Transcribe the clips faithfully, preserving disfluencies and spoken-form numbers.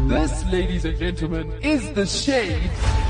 This, ladies and gentlemen, is The Shade.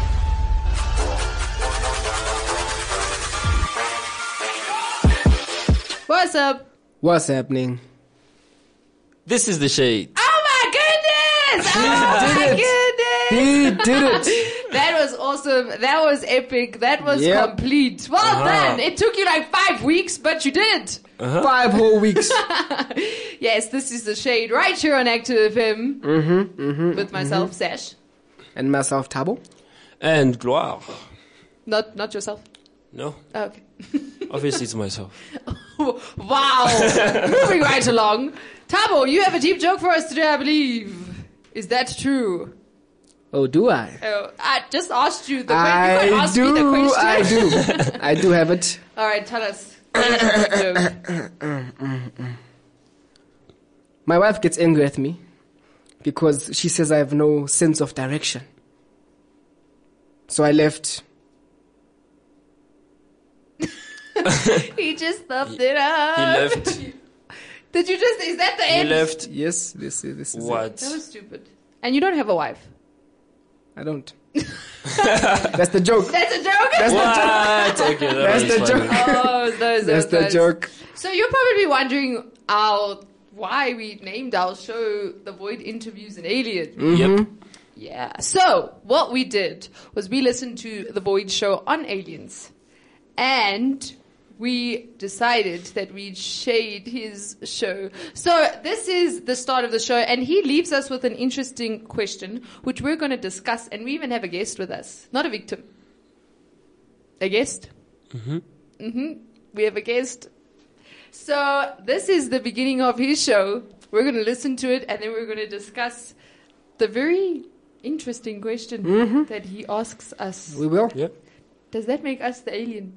What's up? What's happening? This is The Shade. Oh my goodness! Oh my goodness! He did it! That was awesome. That was epic. That was Yep. complete. Well Uh-huh. done. It took you like five weeks, but you did it. Uh-huh. Five whole weeks. Yes, this is The Shade right here on Active F M Mm-hmm, mm-hmm. with myself, Sash. And myself, Tabo. And Gloire. Not not yourself. No, Oh, okay. obviously it's myself. Wow. Moving right along. Tabo, you have a deep joke for us today, I believe. Is that true? Oh, do I? Oh, I just asked you the question. You could I ask me the do, question. I do. I do have it. All right, tell us. Joke. My wife gets angry at me because she says I have no sense of direction. So I left. He just thumped it up. He left. Did you just, is that the He end? left. Yes, this is, this is What? it. That was stupid. And you don't have a wife. I don't. That's the joke. That's a joke? That's the joke. What? Okay, that That's was the funny. joke. Oh, those, That's those, the those. joke. So you're probably wondering our, why we named our show The Void Interviews an Alien. Mm-hmm. Yep. Yeah. So what we did was we listened to The Void show on aliens. And we decided that we'd shade his show. So this is the start of the show, and he leaves us with an interesting question, which we're going to discuss, and we even have a guest with us. Not a victim. A guest? Mm-hmm. Mm-hmm. We have a guest. So this is the beginning of his show. We're going to listen to it, and then we're going to discuss the very interesting question Mm-hmm. that he asks us. We will. Yep. Does that make us the alien?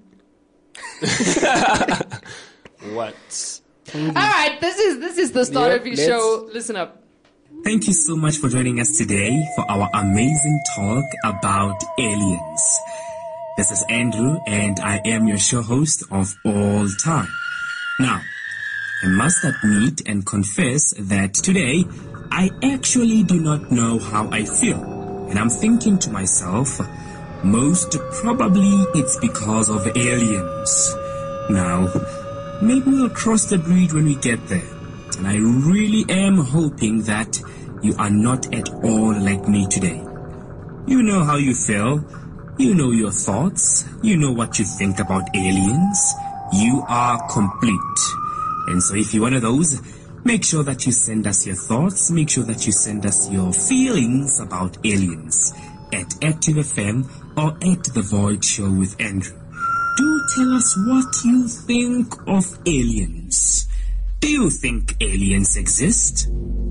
What? All right, this is this is the start Yep, of his let's- show. Listen up. Thank you so much for joining us today for our amazing talk about aliens. This is Andrew, and I am your show host of all time. Now, I must admit and confess that today I actually do not know how I feel. And I'm thinking to myself, most probably it's because of aliens. Now, maybe we'll cross the bridge when we get there. And I really am hoping that you are not at all like me today. You know how you feel. You know your thoughts. You know what you think about aliens. You are complete. And so if you're one of those, make sure that you send us your thoughts. Make sure that you send us your feelings about aliens at Active F M or at The Void Show with Andrew. Do tell us what you think of aliens. Do you think aliens exist?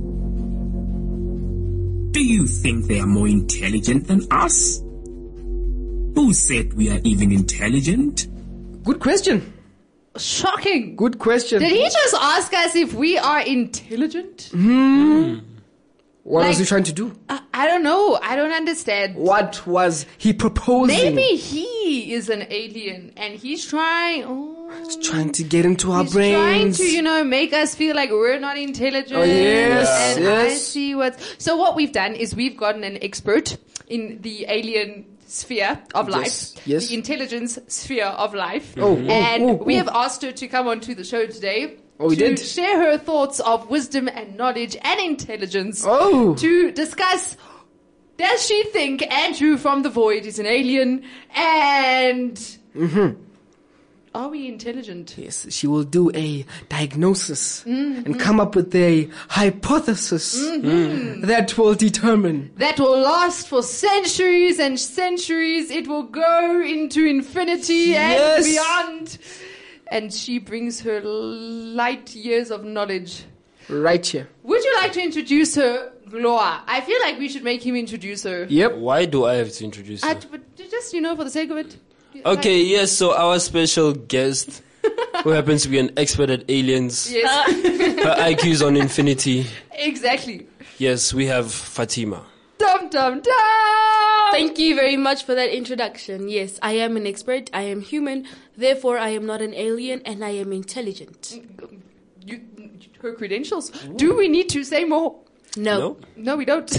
Do you think they are more intelligent than us? Who said we are even intelligent? Good question. Shocking. Good question. Did he just ask us if we are intelligent? What Like- was he trying to do? I, I don't know. I don't understand. What was he proposing? Maybe he is an alien and he's trying. Oh, He's trying to get into our he's trying brains. to, you know, make us feel like we're not intelligent. Oh, yes, and I yes. see what's. So what we've done is we've gotten an expert in the alien sphere of Yes, life, yes. the intelligence sphere of life, Oh, oh, and oh, we oh. have asked her to come onto the show today. Oh, we to did? share her thoughts of wisdom and knowledge and intelligence. Oh. To discuss, does she think Andrew from the Void is an alien? And Mm-hmm. are we intelligent? Yes, she will do a diagnosis Mm-hmm. and come up with a hypothesis that will determine. That will last for centuries and centuries. It will go into infinity Yes. and beyond. And she brings her light years of knowledge. Right here. Would you like to introduce her, Gloire? I feel like we should make him introduce her. Yep. Why do I have to introduce Uh, her? but just, you know, for the sake of it. Okay, yes, so our special guest, who happens to be an expert at aliens, Yes, her I Q is on infinity. exactly. Yes, we have Fatima. Dum dum dum. Thank you very much for that introduction. Yes, I am an expert, I am human, therefore I am not an alien, and I am intelligent. You, her credentials. Do we need to say more? No. No? No, we don't.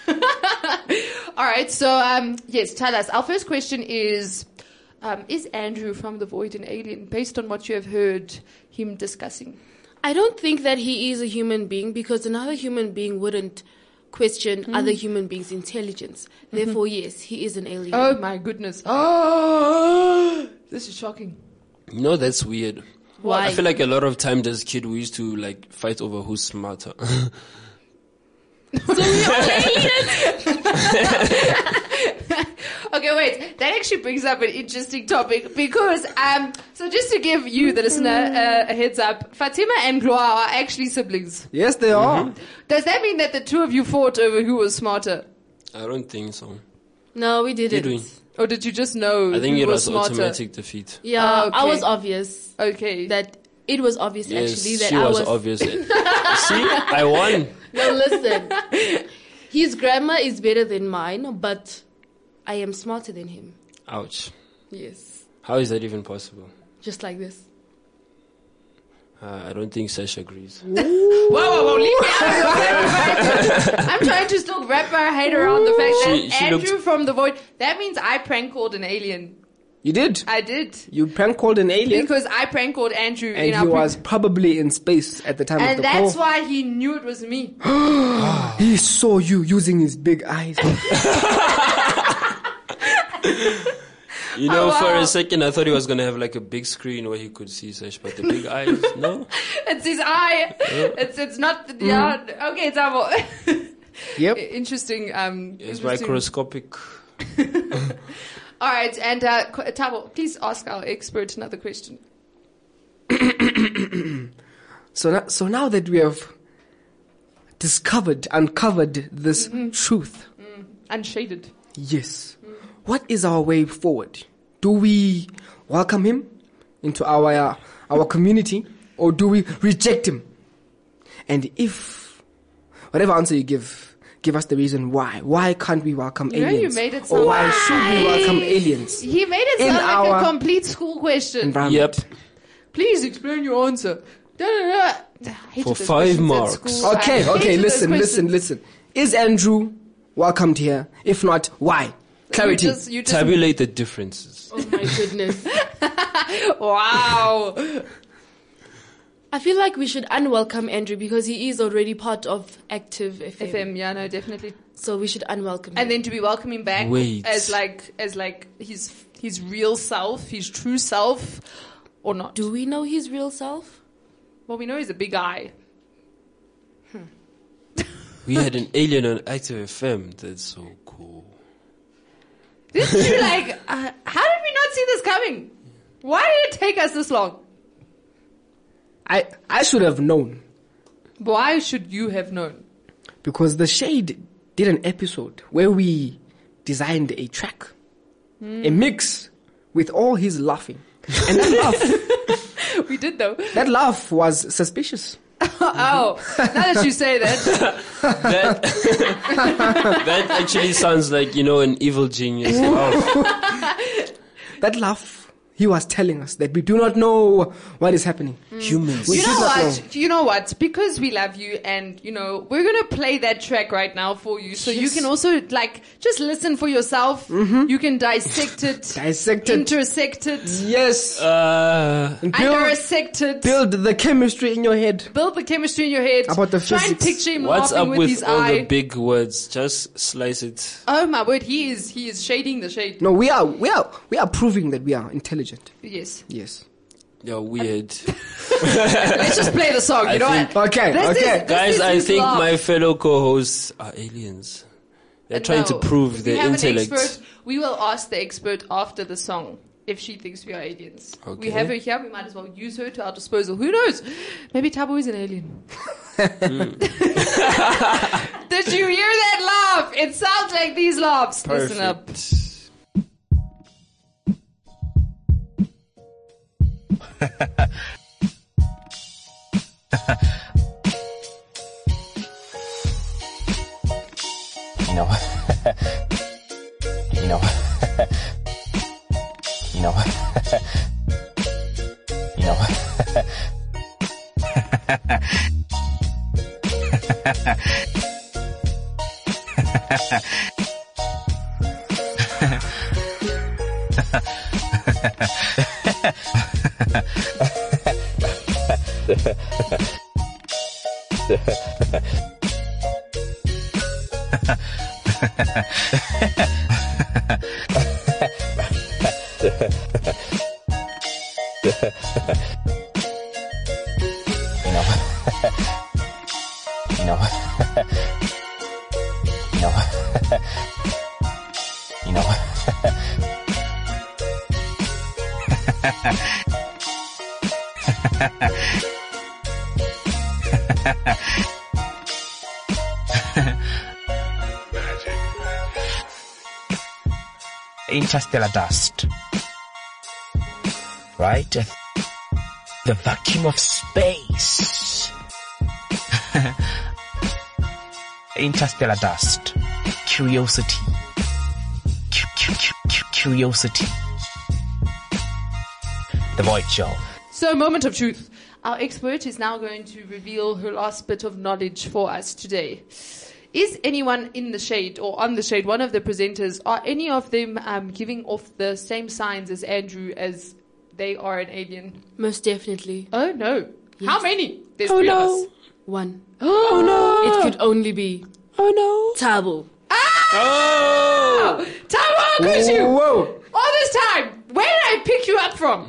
All right. So, um, yes, tell us. Our first question is, um, is Andrew from The Void an alien, based on what you have heard him discussing? I don't think that he is a human being because another human being wouldn't question Mm. other human beings' intelligence. Mm-hmm. Therefore, yes, he is an alien. Oh, my goodness. Oh, this is shocking. No, that's weird. Why? I feel like a lot of times as a kid we used to like fight over who's smarter. So we all aliens? Okay, wait. That actually brings up an interesting topic because, um, so just to give you, the listener, uh, a heads up, Fatima and Gloire are actually siblings. Yes, they are. Does that mean that the two of you fought over who was smarter? I don't think so. No, we didn't. Did we? Or did you just know I think who it was was smarter? automatic defeat. Yeah, Oh, I okay. was obvious Okay. that it was obvious Yes, actually that she I was, was. obvious. See, I won. No, listen. His grammar is better than mine, but I am smarter than him. Ouch. Yes, How is that even possible? just like this. Uh, I don't think Sash agrees. Whoa, whoa, whoa, leave me out of the I'm trying to still wrap my head around the fact She- that she Andrew looked- from The Void, that means I prank called an alien. You did. I did. You prank called an alien, Because I prank called Andrew and in our he pre- was probably in space at the time of And the that's call. why he knew it was me. He saw you using his big eyes. You know, Oh, for wow. a second I thought he was going to have like a big screen where he could see Sash, but the big eyes, no? It's his eye. It's it's not. The, yeah. Okay, Tabo. Yep. Interesting. Um. It's interesting. microscopic. All right, and uh, Qu- Tabo, please ask our expert another question. So now, so now that we have discovered, uncovered this Mm-hmm. truth, Unshaded. yes, what is our way forward? Do we welcome him into our uh, our community, or do we reject him? And if whatever answer you give, give us the reason why. Why can't we welcome You know, you aliens? made it or sound- why should we welcome aliens? He made it In sound like our a complete school question. Environment. Yep. Please explain your answer. Da, da, da. I hated For those five questions at marks. school. Okay, I okay, hated those listen, listen, questions. listen. Is Andrew welcomed here? If not, why? Clarity. You just, you just, Tabulate the differences. Oh my goodness. wow. I feel like we should unwelcome Andrew because he is already part of Active F M. F M, yeah, no, definitely. So we should unwelcome him. And then do we welcome him back Wait. as like as like his his real self, his true self, or not? do we know his real self? Well, we know he's a big eye. We had an alien on Active F M. That's so cool. Didn't you like? Uh, how did we not see this coming? Why did it take us this long? I, I should have known Why should you have known? because The Shade did an episode where we designed a track, a mix with all his laughing. And that laugh, We did though. that laugh was suspicious. Oh, now that you say that, That, that actually sounds like, you know, an evil genius. Wow. That laugh, he was telling us that we do not know what is happening. Humans. We you should know not what? You know what? Because we love you, and you know we're gonna play that track right now for you, so you Yes. can also like just listen for yourself. You can dissect it, Dissect it. intersect it, Yes. Uh, and build, undersect it. build the chemistry in your head. Build the chemistry in your head. About the Try and physics. picture him what's laughing up with, with his all eye. the big words? Just slice it. Oh my word, he is he is shading the shade. No, we are, we are, we are proving that we are intelligent. Yes. Yes. You're weird. Let's just play the song. You I know think- what? Okay, This okay. is- this Guys, is I his think laugh. my fellow co-hosts are aliens. They're trying to No, prove we their have an intellect. expert. We will ask the expert after the song if she thinks we are aliens. We Okay. have her here. We might as well use her to our disposal. Who knows? Maybe Tabo is an alien. Did you hear that laugh? It sounds like these laughs. Listen up. Perfect. You know what? You know what? You know what? You know what? You know. You know. You know. Interstellar dust. Right? The vacuum of space. Interstellar dust. Curiosity. Cu- cu- cu- cu- Curiosity. The Void Show. So, moment of truth. Our expert is now going to reveal her last bit of knowledge for us today. Is anyone in the shade or on the shade, one of the presenters, are any of them um, giving off the same signs as Andrew as they are an alien? Most definitely. Oh, no. Yes. How many? There's Oh three of no. us. One. Oh, no. It could only be Oh, no. Tabo. Oh! Tabo, look at you. Whoa! All this time. Where did I pick you up from?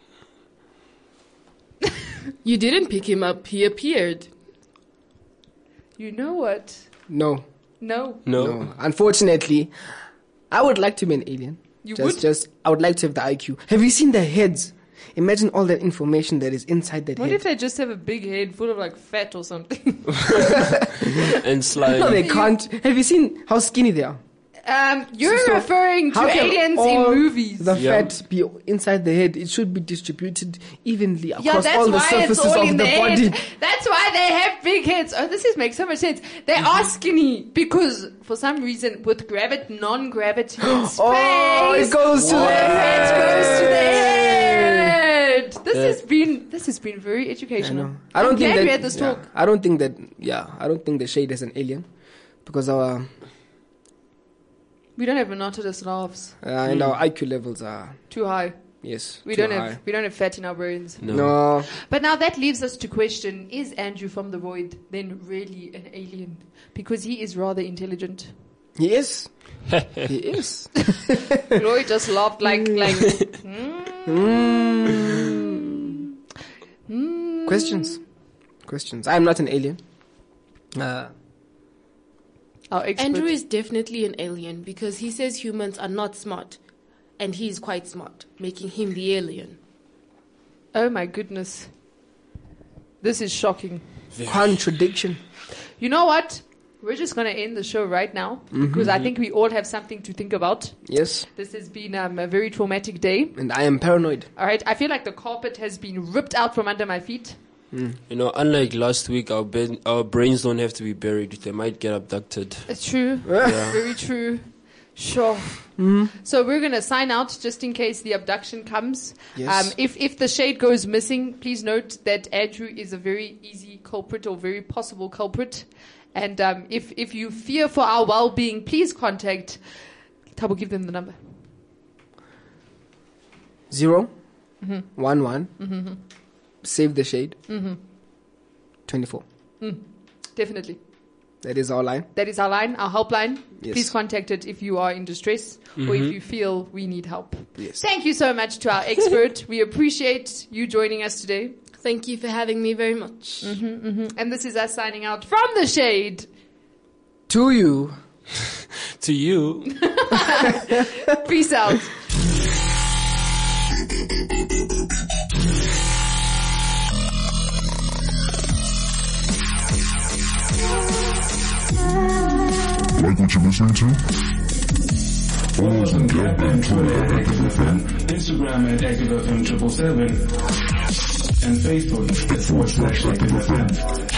You didn't pick him up. He appeared. You know what? No, No. No. no. Unfortunately, I would like to be an alien. You just, would? Just, I would like to have the I Q. Have you seen their heads? Imagine all that information that is inside that What head. if they just have a big head full of like fat or something? And slime. No, they can't. Have you seen how skinny they are? Um, you're So, referring to how can aliens in all movies. The Yeah. fat be inside the head. It should be distributed evenly Yeah, across that's all the why it's surfaces all of in the the body. head. That's why they have big heads. Oh, this is makes so much sense. They are skinny because for some reason with gravity, non-gravity in space, Oh, it goes to the the head goes to the head. This Yeah. has been this has been very I educational. know. I don't I'm think glad that. we had this yeah, talk. I don't think that. Yeah, I don't think the shade is an alien, because our We don't have monotonous laughs. uh, and our I Q levels are Too high. yes. We too don't high. have we don't have fat in our brains. No. No. But now that leaves us to question, is Andrew from the Void then really an alien? Because he is rather intelligent. He is. He is. Lloyd just laughed like, like, Mm. Questions. Questions. I'm not an alien. Uh, our expert. Andrew is definitely an alien because he says humans are not smart. And he is quite smart, making him the alien. Oh my goodness. This is shocking. contradiction. You know what? We're just going to end the show right now because I think we all have something to think about. Yes. This has been um, a very traumatic day. And I am paranoid. All right. I feel like the carpet has been ripped out from under my feet. You know, unlike last week, our ben- our brains don't have to be buried. They might get abducted. It's true. Yeah. Very true. Sure. So we're going to sign out just in case the abduction comes. Yes. Um, if, if the shade goes missing, please note that Andrew is a very easy culprit or very possible culprit. And um, if, if you fear for our well-being, please contact Tabo, give them the number. Zero. One one. Save the shade. Twenty-four. Definitely. That is our line. That is our line, our helpline. Yes. Please contact it if you are in distress or if you feel we need help. Yes. Thank you so much to our expert. We appreciate you joining us today. Thank you for having me very much. And this is us signing out from the shade. To you. To you. Peace out. Like what you're listening to? Follow us on Gab and Twitter at Active F M, Instagram at Active F M triple seven, and Facebook forward slash Active F M.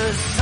universe.